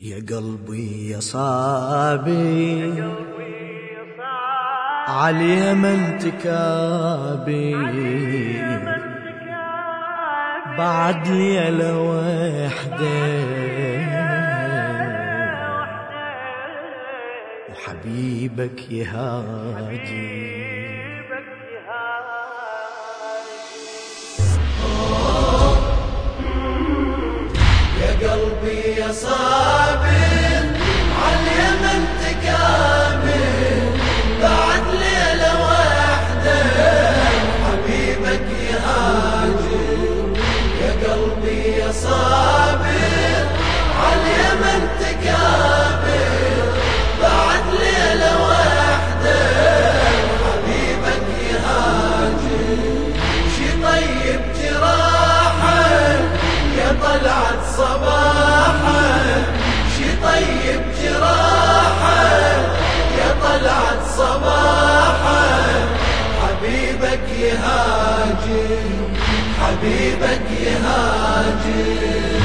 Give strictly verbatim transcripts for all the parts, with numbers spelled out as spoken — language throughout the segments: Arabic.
يا قلبي يا صابي عاليمن تكابي بعد ليلة وحدة وحبيبك يهاجي. يا قلبي يا صابر عاليمن تكابر بعد ليلة واحدة حبيبك يهاجر. يا قلبي يا صابر عاليمن تكابر بعد ليلة واحدة حبيبك يهاجر. شي طيب جراحك يا طلعت صباحك، شي طيب جراحك يا طلعت صباحك. حبيبك يهاجر، حبيبك يهاجر.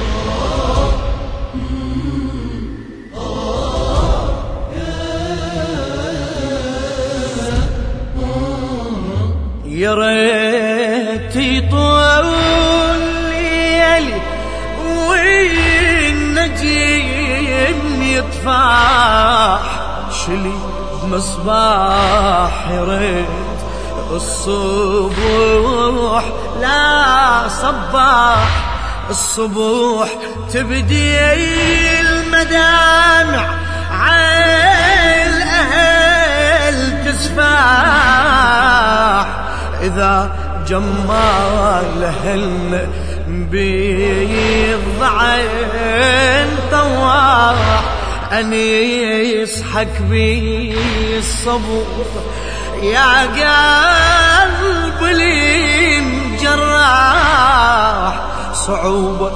يا ريت يطول ليالي والنجم يطفح شلي بمصباح. يا ريت الصبح لا صباح، الصبح تبدي المدامع عالأهل تسفاح. إذا جمال هلنا بالضعين طواح أنيس حك بي الصبر. يا قلب لي مجراح صعوبة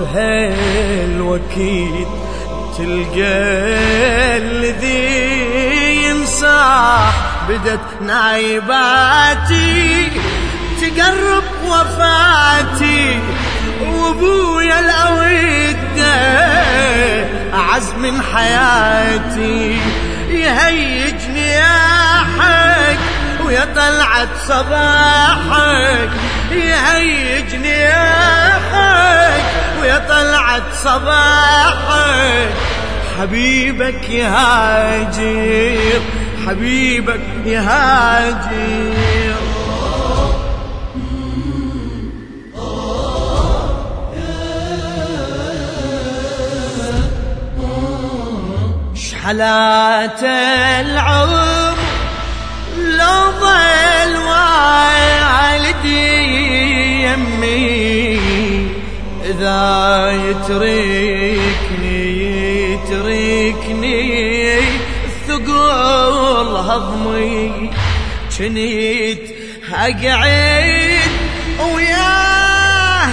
بهالوكيد تلقى الذي ينصاح. بدت نايباتي تقرب وفاتي وابويا الأودة أعز من حياتي. يهيجني يا حق ويا طلعت صباحك، يهيجني يا حق ويا طلعت صباحك. حبيبك يهاجر، حبيبك يهاجر. شحلات العمر لو ضل والدي يمي، إذا يتركني يتركني الثقل هضمي. جنيت أقعد وياه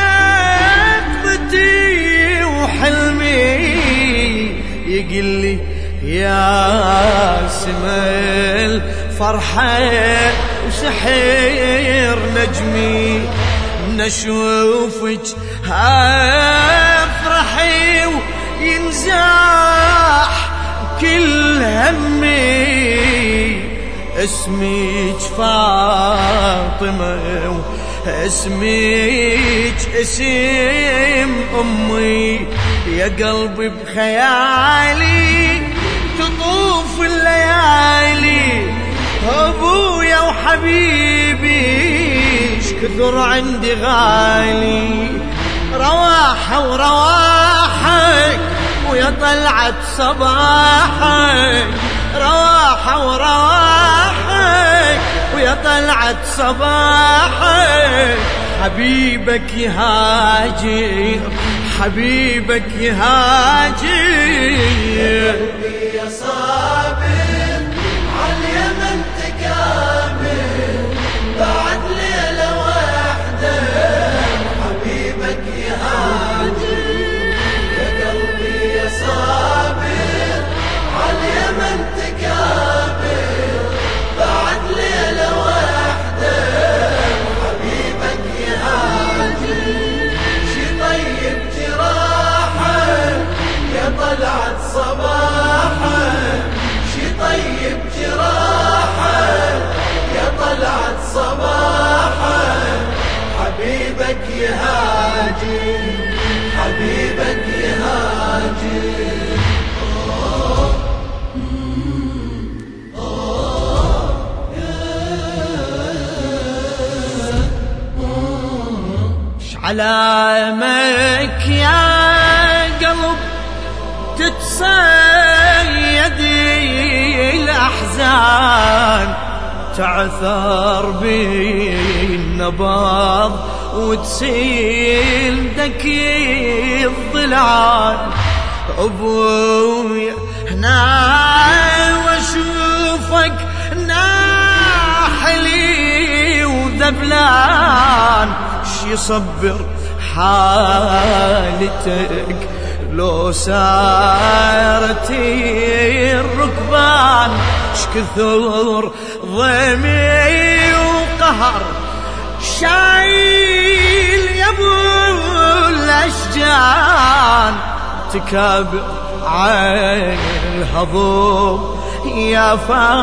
بيقظتي وحلمي يقلي يا سمل فرحة وسحر نجمي. نشوفك افرحي وينزاح كل همي. اسمك فاطمة اسمك اسم أمي. يا قلبي بخيالي تطوف الليالي. أبويا وحبيبي شكثر عندي غالي. رواحة ورواحك ويا طلعت صباحك، رواحة ورواحك ويا طلعت صباحك. حبيبك يهاجر، حبيبك يهاجر. يا صابر عاليمن تكابر بعد ليلة واحدة حبيبك يهاجر. يا قلبي يا صابر عاليمن تكابر بعد ليلة واحدة حبيبك يهاجر. شي طيب جراحك علامك يا قلب تتصيد الأحزان، تعثر بالنبض وتسيل دكي الضلعان. أبويا هنا واشوفك ناحلي وذبلان، شي يصبر حالتك لو سارتي الركبان، شكثر ضيمي وقهر شايل يا ابو الاشجان، تكابر عين الهضوم يا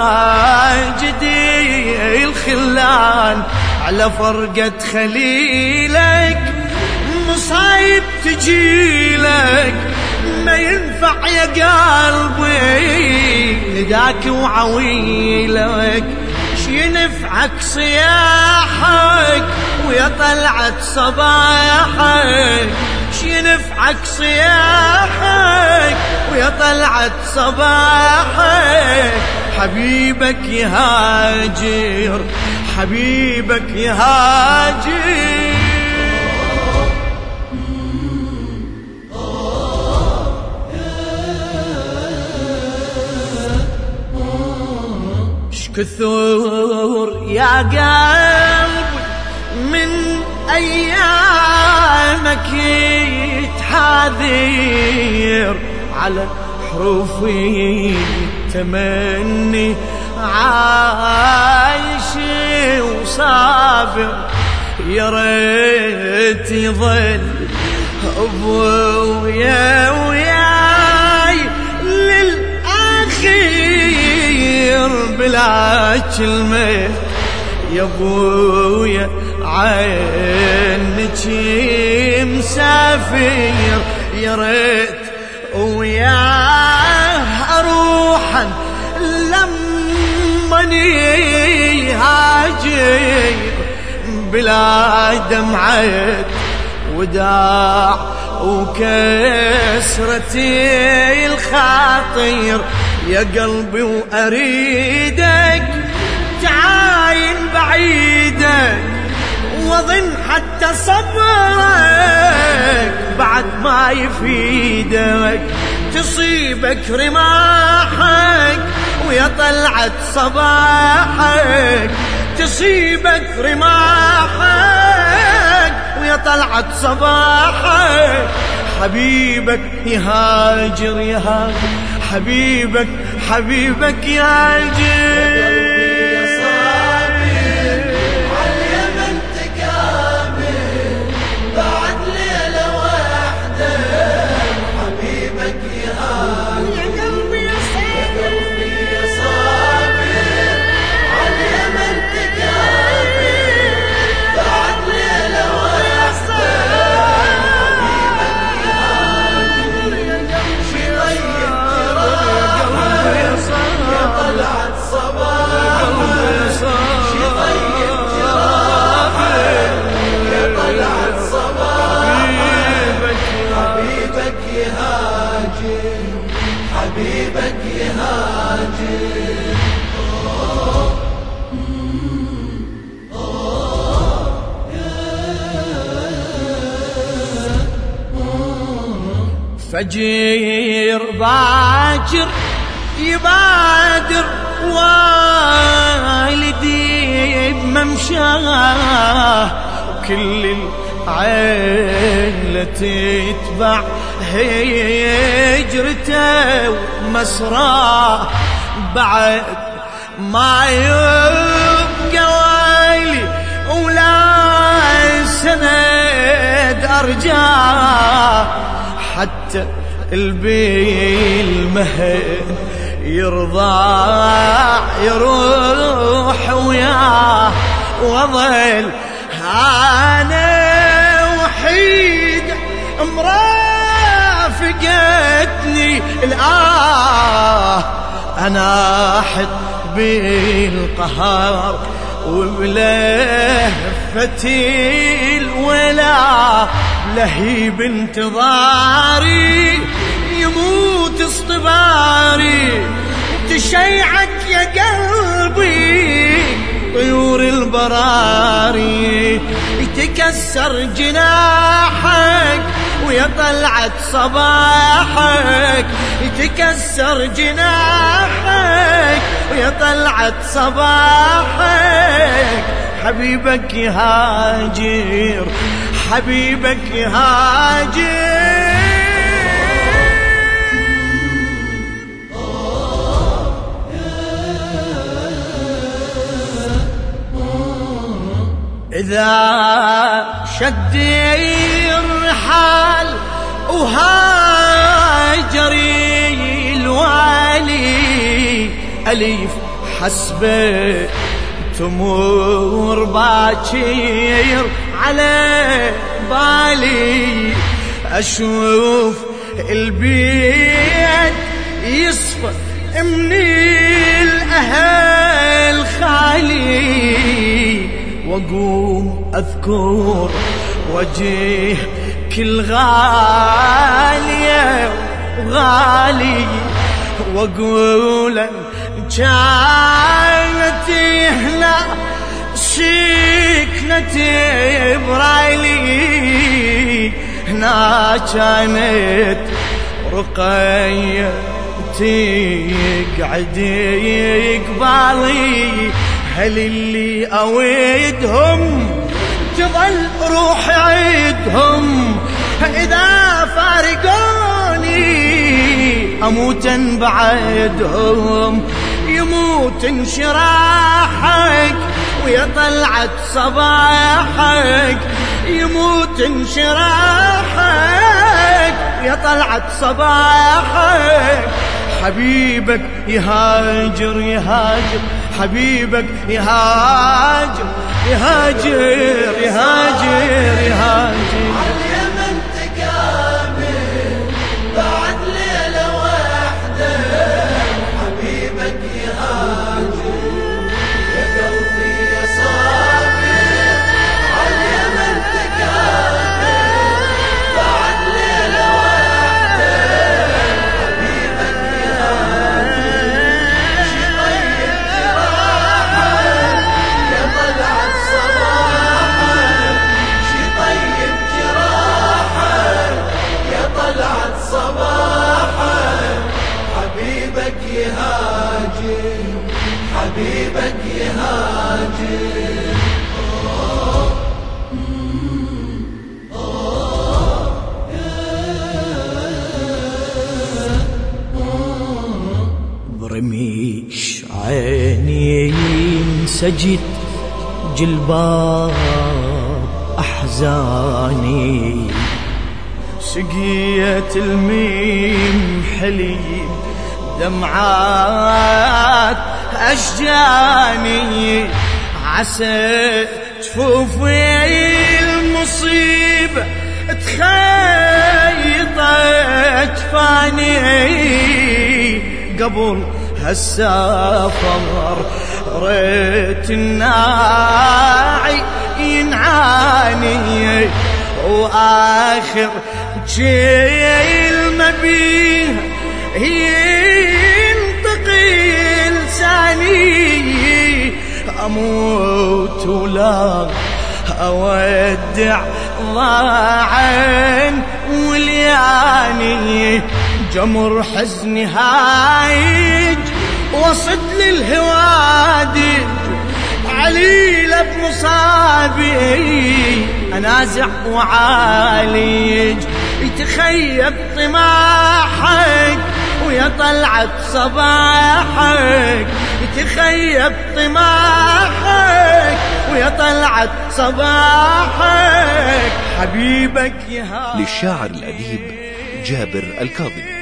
فاجدي الخلان، على فرقة خليلك مصايب تجيلك، ما ينفع يا قلبي نداك وعويلك، شي نفعك صياحك ويا طلعت صباحك، شي نفعك صياحك ويا طلعت صباحك، حبيبك يهاجر حبيبك يهاجر. كثر يا قلبي من أيامك يتحاذر، على حروفي تمني عايش وصابر، يا ريت يظل أبويا وياي للآخر بلا كلمة، يا ابويا عينك مسافر، يا ريت وياه اروحا لمني هاجر، بلا دمعة وداع وكسرتي الخاطر، يا قلبي وأريدك تعاين بعيدك، وظن حتى صبرك بعد ما يفيدك، تصيبك رماحك ويا طلعت صباحك، تصيبك رماحك ويا طلعت صباحك، حبيبك يهاجر يهاجر حبيبك حبيبك يهاجر. حبيبك يهاجر. فجير باكر يبادر والدي بممشاه، وكل العيلة تتبع هجرته ومسراه، بعد ما يبقى ويلي ولا سند أرجاه، حتى البالمهد يرضى يروح وياه، وظل أنا وحيد مرافقتني الآه، أنا أحد بالقهر وبلهف لفتي الولا لهيب انتظاري يموت اصطباري تشيعك يا قلبي طيور البراري يتكسر جناحك ويا طلعت صباحك يتكسر جناحك ويا طلعت صباحك حبيبك يهاجر حبيبك يهاجر إذا شد الرحال وهاجري الوالي أليف حسبه تمر باكير على بالي أشوف البيت يصفى من الأهل خالي وأقوم أذكر وجه كل غالية وغالي وأقول كانت هنا سكنة برايلي هنا كانت رقية تقعد قبالي هل اللي أويدهم تظل روحي عيدهم إذا فارقوني أموتا بعدهم يموت انشراحك ويا طلعت صباحك يموت انشراحك يا طلعت صباحك حبيبك يهاجر يهاجر حبيبك يهاجر يهاجر يهاجر يهاجر عاليمن تكامل بعد ليلة واحدة حبيبك يهاجر يا قلبي يا صابر عاليمن تكامل بعد ليلة واحدة حبيبك يهاجر شي طيب جراحك يا طلعت صباحك شي طيب جراحك يا طلعت صباحك حبيبك يهاجر حبيبك يهاجر برميش عيني انسجت جلباب أحزاني سقيت الميم حليب دمعات أشجاني عسى جفوفي المصيبة تخيط أجفاني قبل هالسفر ريت الناعي ينعاني وآخر كلمة بيه ينتقي لساني أموت ولا أودع ضاعن ولياني جمر حزني هايج وصد للهوادي عليل بمصابي أنازع وعالج يتخيب طماحك ويا طلعت صباحك يتخيب طماحك ويا طلعت صباحك حبيبك يا للشاعر الأديب جابر الكاظمي.